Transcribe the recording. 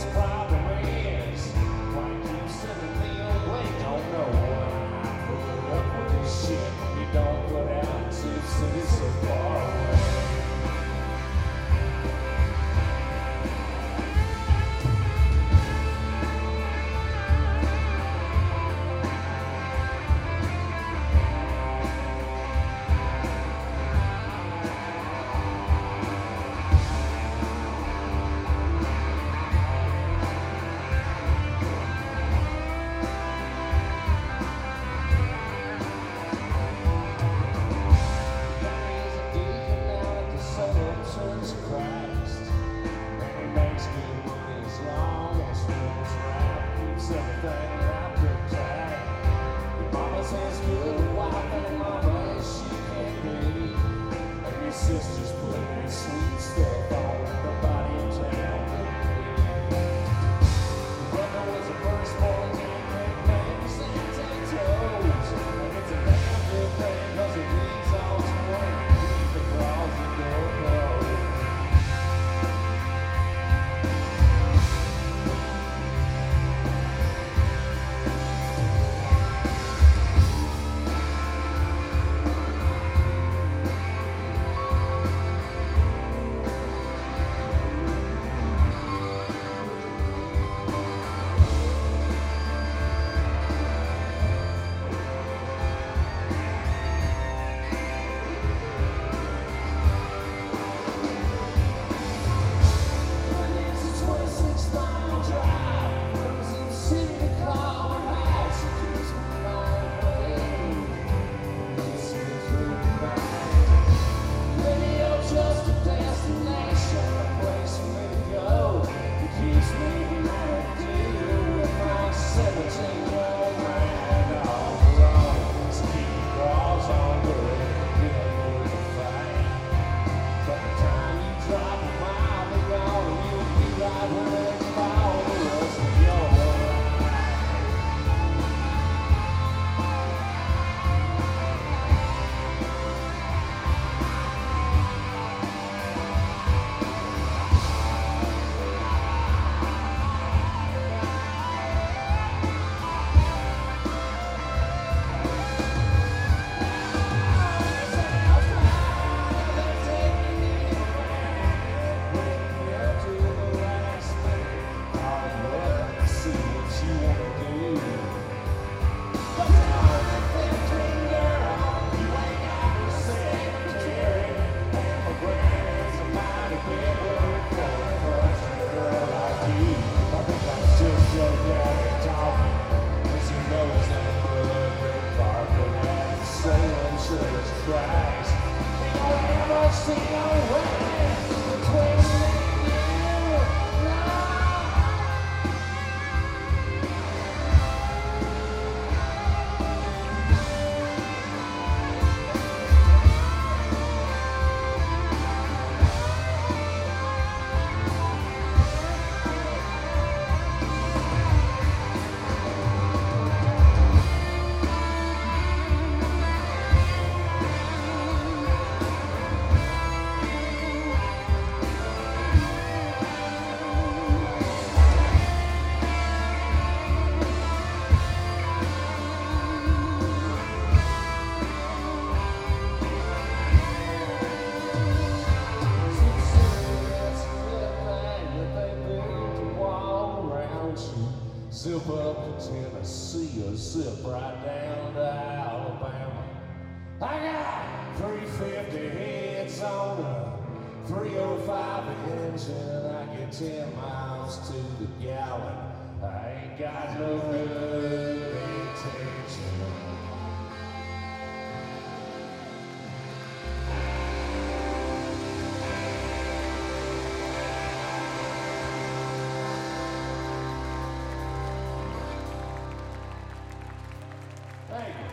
problem is, why you keep sending me away? Don't know why I put up with this shit. You don't put out to cities so far away. Sisters putting sweet stuff on everybody in town. Brother was a firstborn and names and tattoos. And it's a damn good thing cause it leaves all torn beneath the closet door closed. Zip up to Tennessee or zip right down to Alabama. I got 350 heads on a 305 engine. I get 10 miles to the gallon. I ain't got no good intention. Thank you.